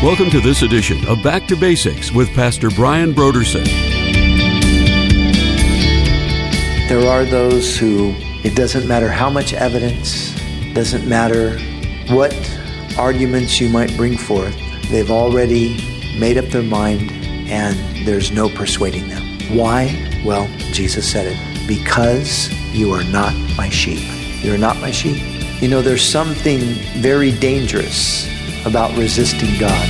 Welcome to this edition of Back to Basics with Pastor Brian Broderson. There are those who, it doesn't matter how much evidence, doesn't matter what arguments you might bring forth, they've already made up their mind and there's no persuading them. Why? Well, Jesus said it. Because you are not my sheep. You're not my sheep. You know, there's something very dangerous about resisting God.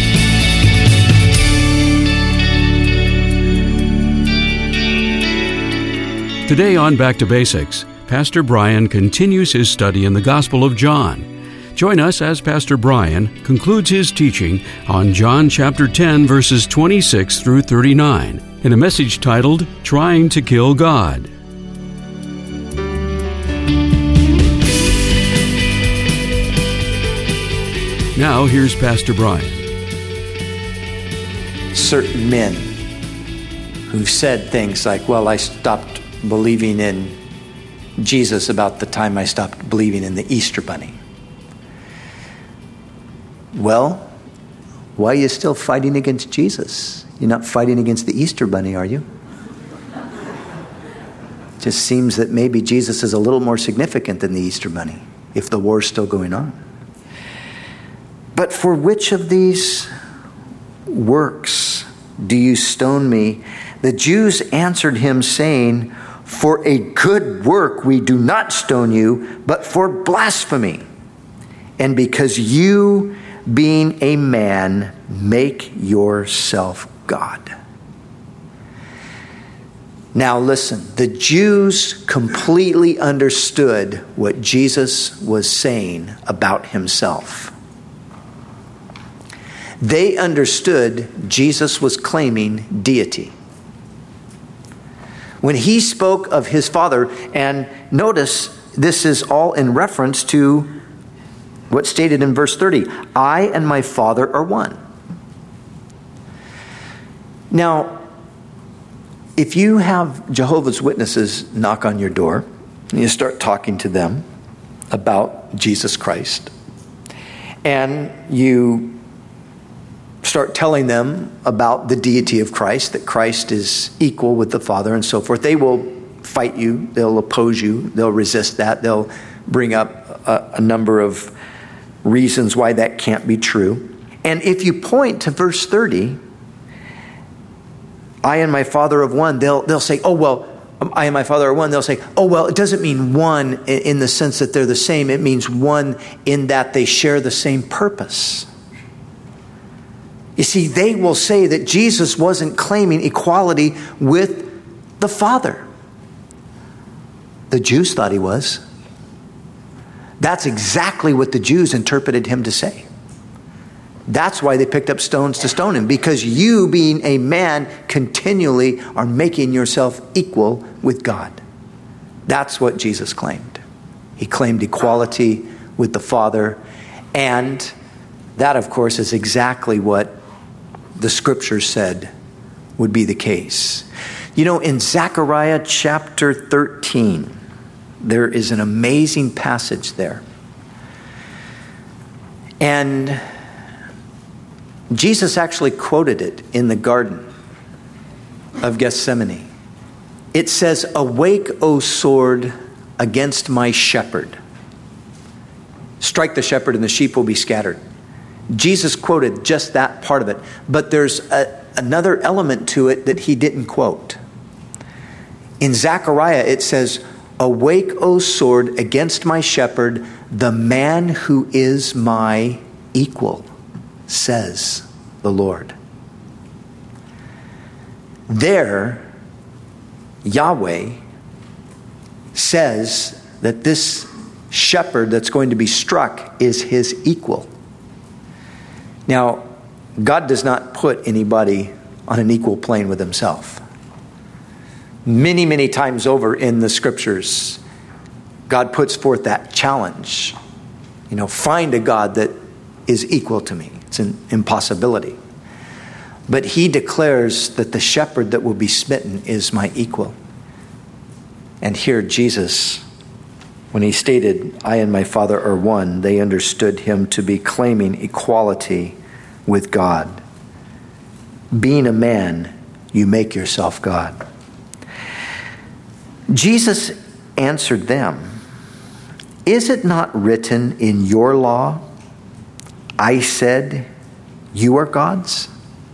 Today on Back to Basics, Pastor Brian continues his study in the Gospel of John. Join us as Pastor Brian concludes his teaching on John chapter 10, verses 26 through 39, in a message titled, Trying to Kill God. Now, here's Pastor Brian. Certain men who've said things like, well, I stopped believing in Jesus about the time I stopped believing in the Easter Bunny. Well, why are you still fighting against Jesus? You're not fighting against the Easter Bunny, are you? It just seems that maybe Jesus is a little more significant than the Easter Bunny, if the war's still going on. But for which of these works do you stone me? The Jews answered him, saying, for a good work we do not stone you, but for blasphemy. And because you, being a man, make yourself God. Now listen, the Jews completely understood what Jesus was saying about himself. They understood Jesus was claiming deity. When he spoke of his Father, and notice this is all in reference to what's stated in verse 30, I and my Father are one. Now, if you have Jehovah's Witnesses knock on your door, and you start talking to them about Jesus Christ, and you start telling them about the deity of Christ, that Christ is equal with the Father and so forth, they will fight you, they'll oppose you, they'll resist that, they'll bring up a number of reasons why that can't be true. And if you point to verse 30, I and my Father are one, they'll say, oh, well, I and my Father are one. They'll say, oh, well, it doesn't mean one in the sense that they're the same. It means one in that they share the same purpose. You see, they will say that Jesus wasn't claiming equality with the Father. The Jews thought he was. That's exactly what the Jews interpreted him to say. That's why they picked up stones to stone him, because you, being a man, continually are making yourself equal with God. That's what Jesus claimed. He claimed equality with the Father, and that, of course, is exactly what the Scriptures said would be the case. You know, in Zechariah chapter 13, there is an amazing passage there. And Jesus actually quoted it in the Garden of Gethsemane. It says, awake, O sword, against my shepherd. Strike the shepherd and the sheep will be scattered. Jesus quoted just that part of it. But there's another element to it that he didn't quote. In Zechariah it says, awake, O sword, against my shepherd, the man who is my equal, says the Lord. There, Yahweh says that this shepherd that's going to be struck is his equal. Now, God does not put anybody on an equal plane with himself. Many, many times over in the Scriptures, God puts forth that challenge. You know, find a God that is equal to me. It's an impossibility. But he declares that the shepherd that will be smitten is my equal. And here Jesus, when he stated, I and my Father are one, they understood him to be claiming equality with God. Being a man, you make yourself God. Jesus answered them, "Is it not written in your law, I said, you are gods?"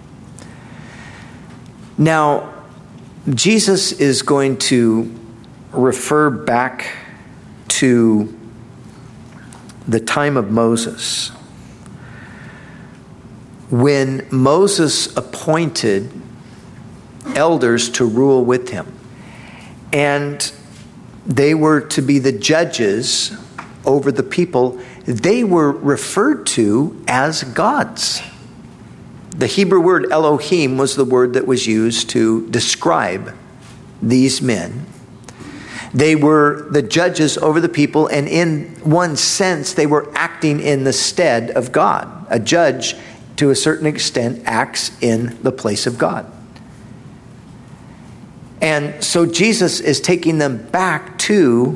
Now, Jesus is going to refer back to the time of Moses, when Moses appointed elders to rule with him. And they were to be the judges over the people. They were referred to as gods. The Hebrew word Elohim was the word that was used to describe these men. They were the judges over the people, and in one sense, they were acting in the stead of God. A judge, to a certain extent, acts in the place of God. And so Jesus is taking them back to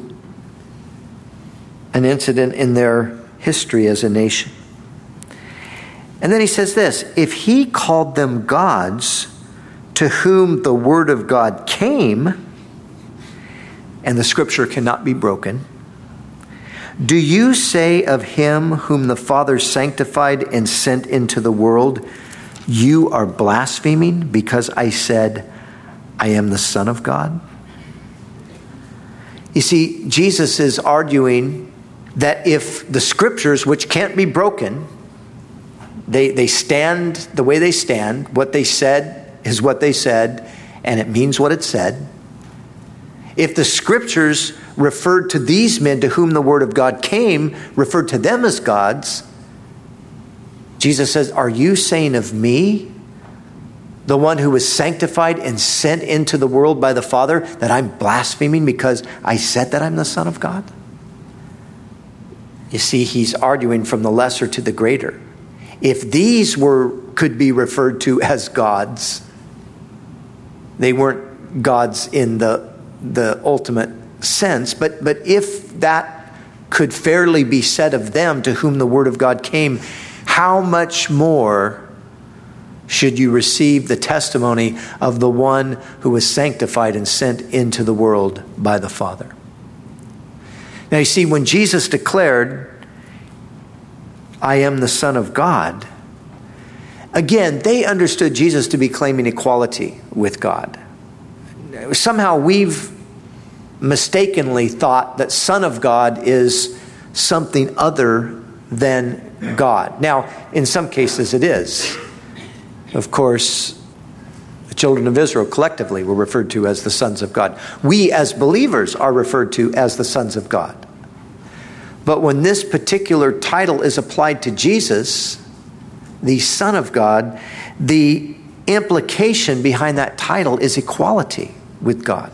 an incident in their history as a nation. And then he says this, "If he called them gods to whom the word of God came," and the scripture cannot be broken, "do you say of him whom the Father sanctified and sent into the world, you are blaspheming because I said, I am the Son of God?" You see, Jesus is arguing that if the scriptures, which can't be broken, they stand the way they stand, what they said is what they said, and it means what it said. If the scriptures referred to these men to whom the word of God came, referred to them as gods, Jesus says, "Are you saying of me, the one who was sanctified and sent into the world by the Father, that I'm blaspheming because I said that I'm the Son of God?" You see, he's arguing from the lesser to the greater. If these could be referred to as gods, they weren't gods in the ultimate sense, but if that could fairly be said of them to whom the word of God came, how much more should you receive the testimony of the one who was sanctified and sent into the world by the Father? Now you see, when Jesus declared, "I am the Son of God," again, they understood Jesus to be claiming equality with God. Somehow we've mistakenly thought that Son of God is something other than God. Now, in some cases it is. Of course, the children of Israel collectively were referred to as the sons of God. We as believers are referred to as the sons of God. But when this particular title is applied to Jesus, the Son of God, the implication behind that title is equality with God.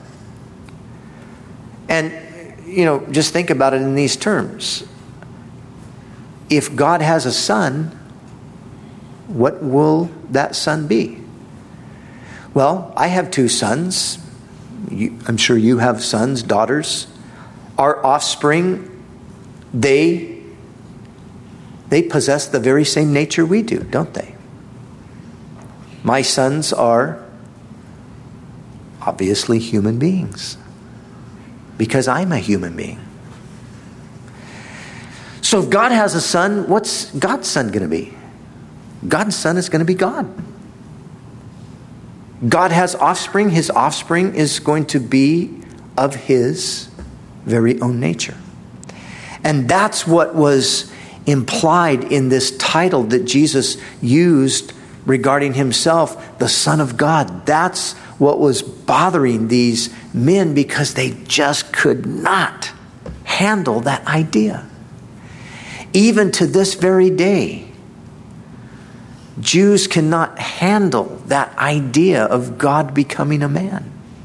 And, just think about it in these terms. If God has a son, what will that son be? Well, I have two sons. I'm sure you have sons, daughters. Our offspring, they possess the very same nature we do, don't they? My sons are obviously human beings, because I'm a human being. So if God has a son, what's God's son going to be? God's son is going to be God. God has offspring. His offspring is going to be of his very own nature. And that's what was implied in this title that Jesus used regarding himself, the Son of God. That's what was bothering these men, because they just could not handle that idea. Even to this very day, Jews cannot handle that idea of God becoming a man.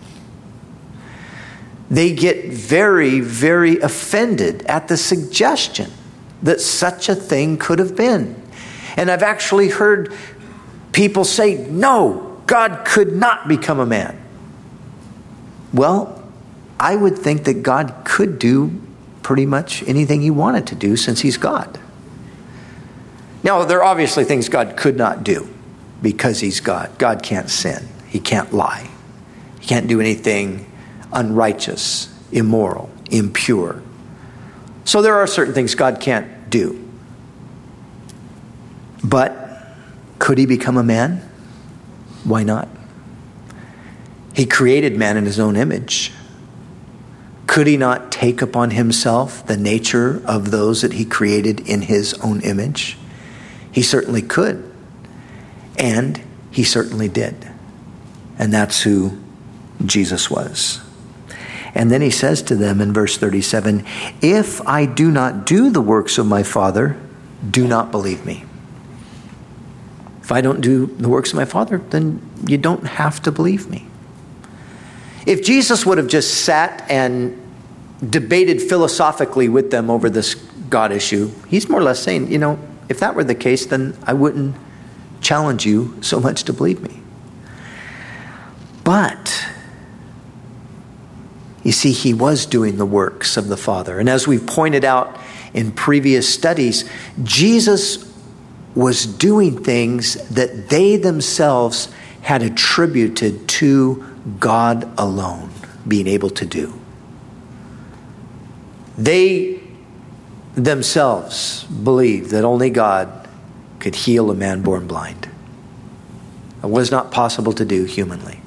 They get very, very offended at the suggestion that such a thing could have been. And I've actually heard people say, "No, God could not become a man." Well, I would think that God could do pretty much anything he wanted to do, since he's God. Now, there are obviously things God could not do because he's God. God can't sin. He can't lie. He can't do anything unrighteous, immoral, impure. So there are certain things God can't do. But could he become a man? Why not? He created man in his own image. Could he not take upon himself the nature of those that he created in his own image? He certainly could. And he certainly did. And that's who Jesus was. And then he says to them in verse 37, if I do not do the works of my Father, do not believe me. If I don't do the works of my Father, then you don't have to believe me. If Jesus would have just sat and debated philosophically with them over this God issue, he's more or less saying, if that were the case, then I wouldn't challenge you so much to believe me. But, you see, he was doing the works of the Father. And as we've pointed out in previous studies, Jesus was doing things that they themselves had attributed to God alone being able to do. They themselves believed that only God could heal a man born blind. It was not possible to do humanly.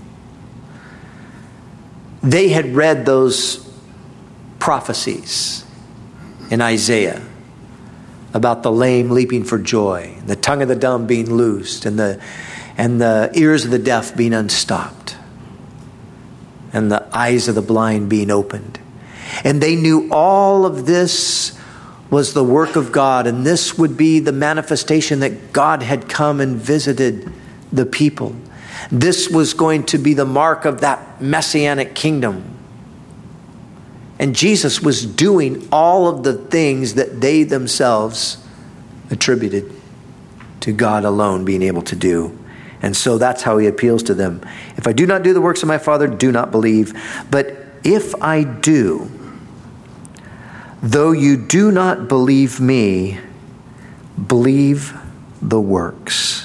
They had read those prophecies in Isaiah about the lame leaping for joy, the tongue of the dumb being loosed, and the ears of the deaf being unstopped, and the eyes of the blind being opened. And they knew all of this was the work of God, and this would be the manifestation that God had come and visited the people. This was going to be the mark of that messianic kingdom. And Jesus was doing all of the things that they themselves attributed to God alone being able to do. And so that's how he appeals to them. If I do not do the works of my Father, do not believe. But if I do, though you do not believe me, believe the works.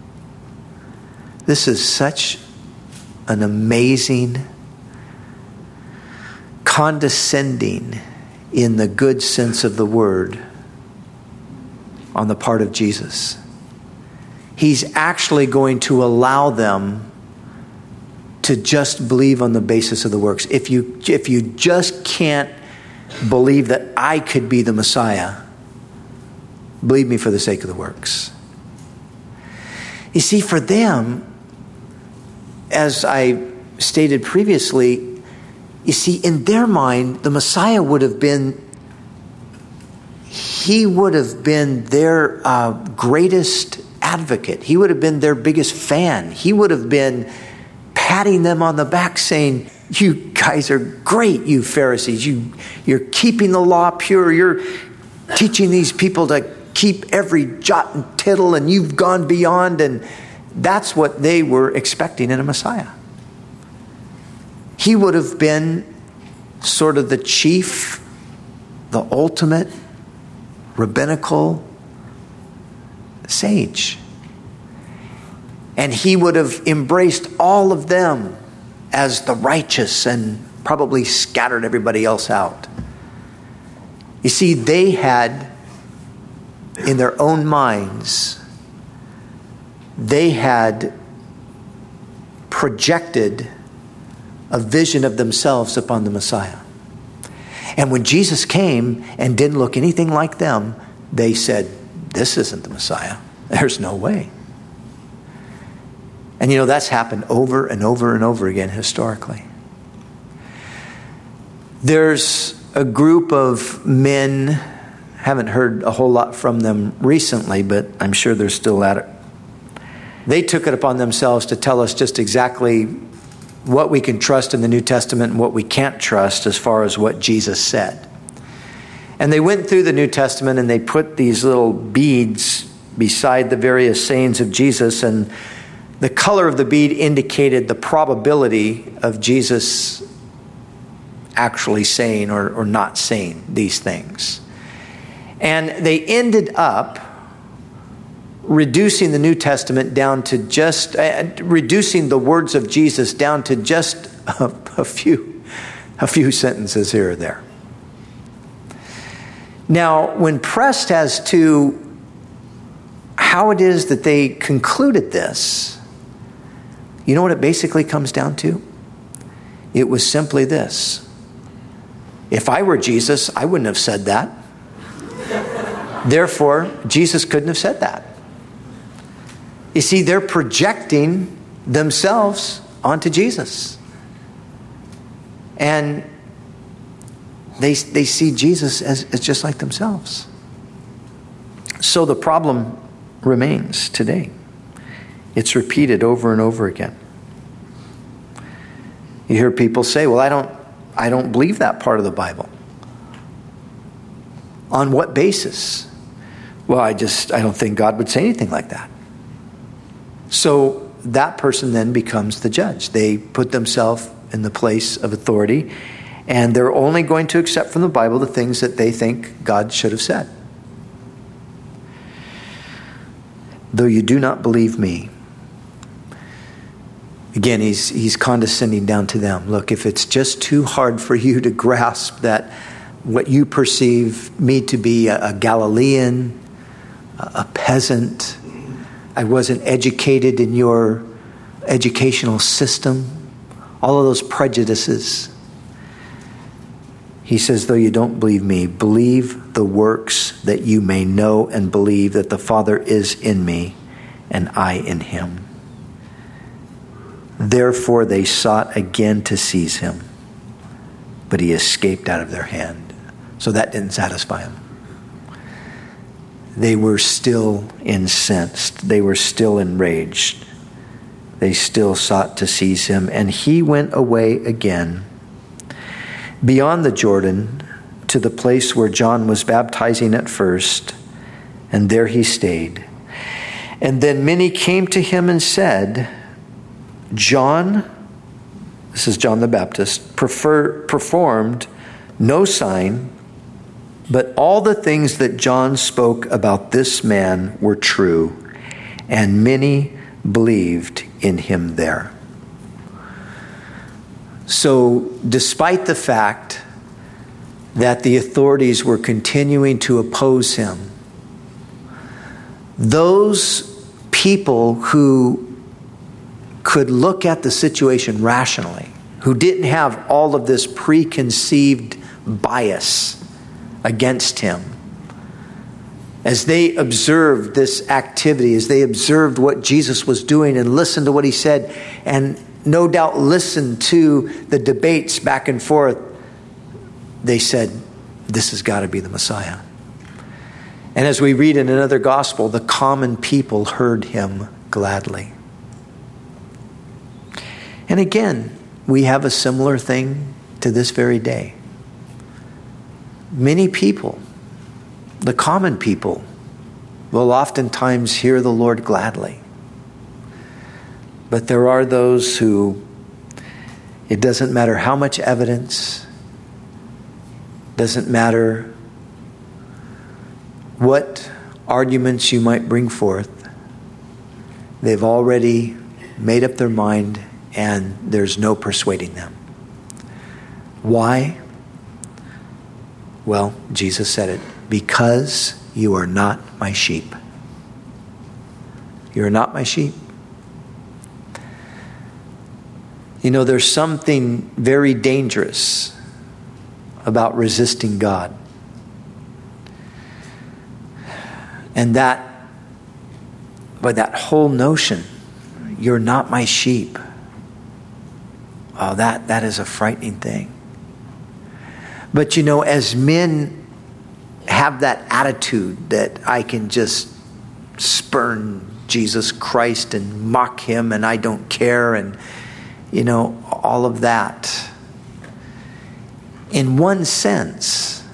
This is such an amazing, condescending, in the good sense of the word, on the part of Jesus. He's actually going to allow them to just believe on the basis of the works. If you just can't believe that I could be the Messiah, believe me for the sake of the works. You see, for them, as I stated previously, you see, in their mind, the Messiah would have been their greatest advocate. He would have been their biggest fan. He would have been patting them on the back saying, you guys are great, you Pharisees. You're keeping the law pure. You're teaching these people to keep every jot and tittle, and you've gone beyond. And that's what they were expecting in a Messiah. He would have been sort of the chief, the ultimate rabbinical sage. And he would have embraced all of them as the righteous and probably scattered everybody else out. You see, they had, in their own minds, they had projected a vision of themselves upon the Messiah. And when Jesus came and didn't look anything like them, they said, this isn't the Messiah. There's no way. And that's happened over and over and over again historically. There's a group of men, haven't heard a whole lot from them recently, but I'm sure they're still at it. They took it upon themselves to tell us just exactly what we can trust in the New Testament and what we can't trust as far as what Jesus said. And they went through the New Testament and they put these little beads beside the various sayings of Jesus, and the color of the bead indicated the probability of Jesus actually saying or not saying these things. And they ended up reducing the New Testament down to just, reducing the words of Jesus down to just a few sentences here or there. Now, when pressed as to how it is that they concluded this, you know what it basically comes down to? It was simply this. If I were Jesus, I wouldn't have said that. Therefore, Jesus couldn't have said that. You see, they're projecting themselves onto Jesus. And they see Jesus as just like themselves. So the problem remains today. It's repeated over and over again. You hear people say, well, I don't believe that part of the Bible. On what basis? Well, I don't think God would say anything like that. So that person then becomes the judge. They put themselves in the place of authority, and they're only going to accept from the Bible the things that they think God should have said. Though you do not believe me. Again, he's condescending down to them. Look, if it's just too hard for you to grasp that what you perceive me to be a Galilean, a peasant, I wasn't educated in your educational system, all of those prejudices. He says, though you don't believe me, believe the works that you may know and believe that the Father is in me and I in him. Therefore they sought again to seize him, but he escaped out of their hand. So that didn't satisfy him. They were still incensed. They were still enraged. They still sought to seize him. And he went away again beyond the Jordan to the place where John was baptizing at first. And there he stayed. And then many came to him and said, John, this is John the Baptist, performed no sign, but all the things that John spoke about this man were true, and many believed in him there. So, despite the fact that the authorities were continuing to oppose him, those people who could look at the situation rationally, who didn't have all of this preconceived bias against him, as they observed this activity, as they observed what Jesus was doing and listened to what he said, and no doubt listened to the debates back and forth, they said, this has got to be the Messiah. And as we read in another gospel, the common people heard him gladly. And again, we have a similar thing to this very day. Many people, the common people, will oftentimes hear the Lord gladly. But there are those who, it doesn't matter how much evidence, doesn't matter what arguments you might bring forth, they've already made up their mind and there's no persuading them. Why? Well, Jesus said it, because you are not my sheep. You are not my sheep. You know, there's something very dangerous about resisting God. And that whole notion, you're not my sheep. Oh, that is a frightening thing. But you know, as men have that attitude that I can just spurn Jesus Christ and mock him and I don't care and, you know, all of that. In one sense,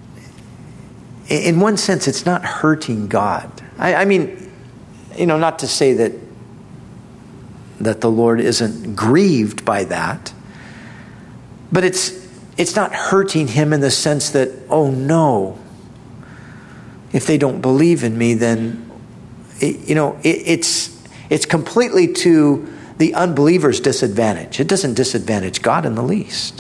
it's not hurting God. I mean, you know, not to say that the Lord isn't grieved by that, but it's not hurting him in the sense that, oh no, if they don't believe in me, then it's completely to the unbeliever's disadvantage. It doesn't disadvantage God in the least.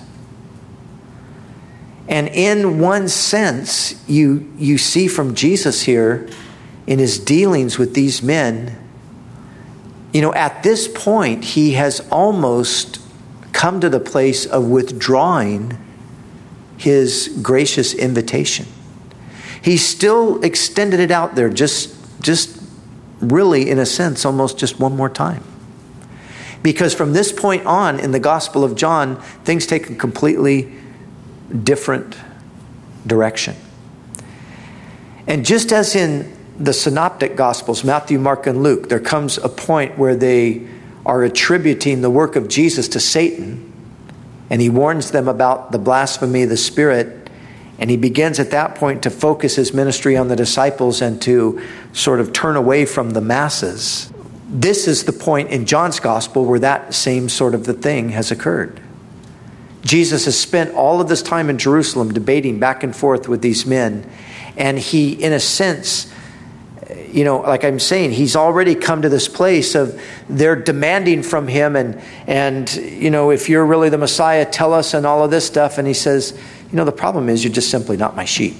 And in one sense, you see from Jesus here in his dealings with these men, at this point, he has almost come to the place of withdrawing his gracious invitation. He still extended it out there, just really, in a sense, almost just one more time. Because from this point on in the Gospel of John, things take a completely different direction. And just as in the synoptic Gospels, Matthew, Mark, and Luke, there comes a point where they are attributing the work of Jesus to Satan, and he warns them about the blasphemy of the Spirit, and he begins at that point to focus his ministry on the disciples and to sort of turn away from the masses. This is the point in John's Gospel where that same sort of the thing has occurred. Jesus has spent all of this time in Jerusalem debating back and forth with these men, and he, in a sense, like I'm saying, he's already come to this place of they're demanding from him and if you're really the Messiah, tell us, and all of this stuff. And he says, the problem is you're just simply not my sheep.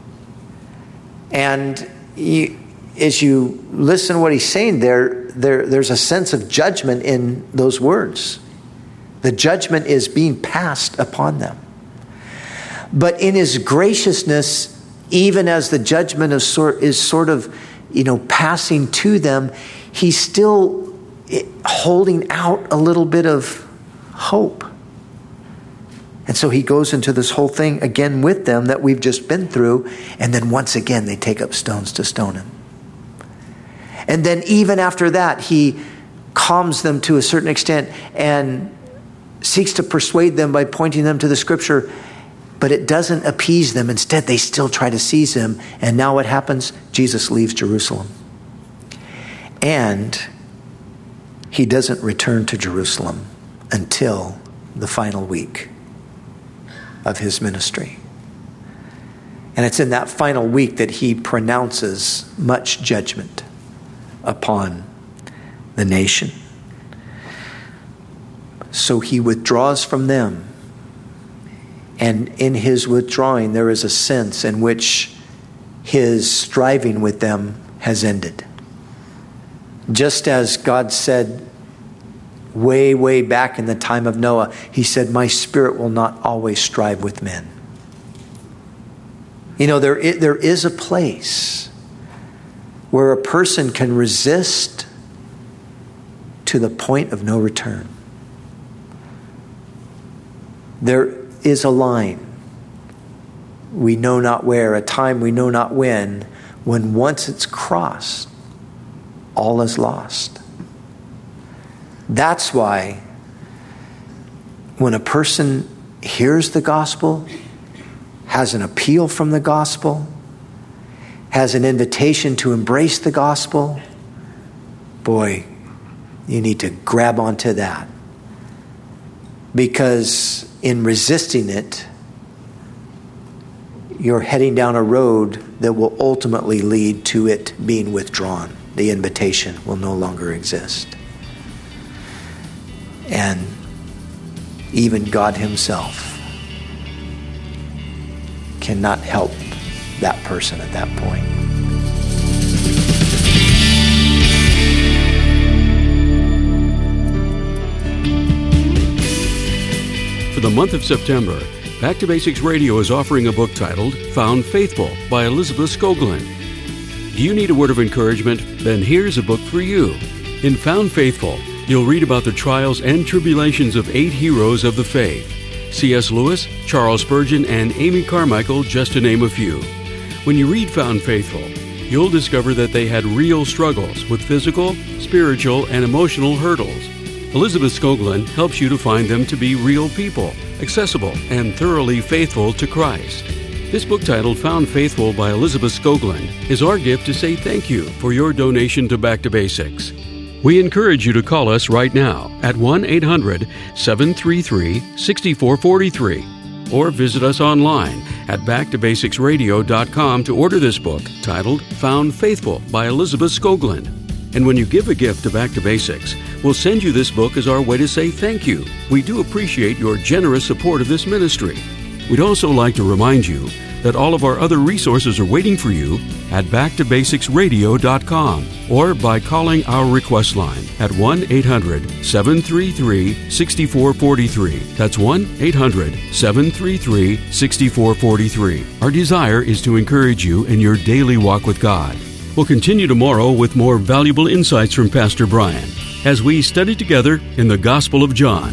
And as you listen to what he's saying there's a sense of judgment in those words. The judgment is being passed upon them. But in his graciousness, even as the judgment is sort of passing to them, he's still holding out a little bit of hope. And so he goes into this whole thing again with them that we've just been through, and then once again they take up stones to stone him. And then even after that, he calms them to a certain extent and seeks to persuade them by pointing them to the Scripture, but it doesn't appease them. Instead, they still try to seize him. And now what happens? Jesus leaves Jerusalem. And he doesn't return to Jerusalem until the final week of his ministry. And it's in that final week that he pronounces much judgment upon the nation. So he withdraws from them. And in his withdrawing, there is a sense in which his striving with them has ended. Just as God said way, way back in the time of Noah, he said, my spirit will not always strive with men. There is a place where a person can resist to the point of no return. There is a line, we know not where, a time we know not when once it's crossed, all is lost. That's why when a person hears the gospel, has an appeal from the gospel, has an invitation to embrace the gospel, boy, you need to grab onto that. Because in resisting it, you're heading down a road that will ultimately lead to it being withdrawn. The invitation will no longer exist. And even God himself cannot help that person at that point. For the month of September, Back to Basics Radio is offering a book titled Found Faithful by Elizabeth Skoglund. Do you need a word of encouragement? Then here's a book for you. In Found Faithful, you'll read about the trials and tribulations of 8 heroes of the faith. C.S. Lewis, Charles Spurgeon, and Amy Carmichael, just to name a few. When you read Found Faithful, you'll discover that they had real struggles with physical, spiritual, and emotional hurdles. Elizabeth Skoglund helps you to find them to be real people, accessible, and thoroughly faithful to Christ. This book titled Found Faithful by Elizabeth Skoglund is our gift to say thank you for your donation to Back to Basics. We encourage you to call us right now at 1-800-733-6443 or visit us online at backtobasicsradio.com to order this book titled Found Faithful by Elizabeth Skoglund. And when you give a gift to Back to Basics, we'll send you this book as our way to say thank you. We do appreciate your generous support of this ministry. We'd also like to remind you that all of our other resources are waiting for you at backtobasicsradio.com or by calling our request line at 1-800-733-6443. That's 1-800-733-6443. Our desire is to encourage you in your daily walk with God. We'll continue tomorrow with more valuable insights from Pastor Brian as we study together in the Gospel of John.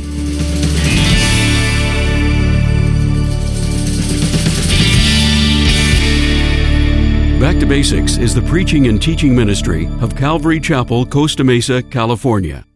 Back to Basics is the preaching and teaching ministry of Calvary Chapel, Costa Mesa, California.